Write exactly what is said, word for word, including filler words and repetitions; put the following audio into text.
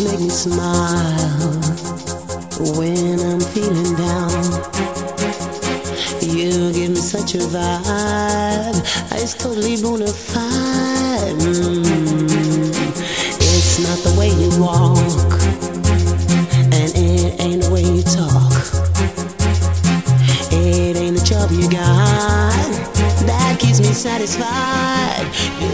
make me smile when I'm feeling down. You give me such a vibe, it's totally bona fide. Mm. It's not the way you walk, and it ain't the way you talk. It ain't the job you got that keeps me satisfied.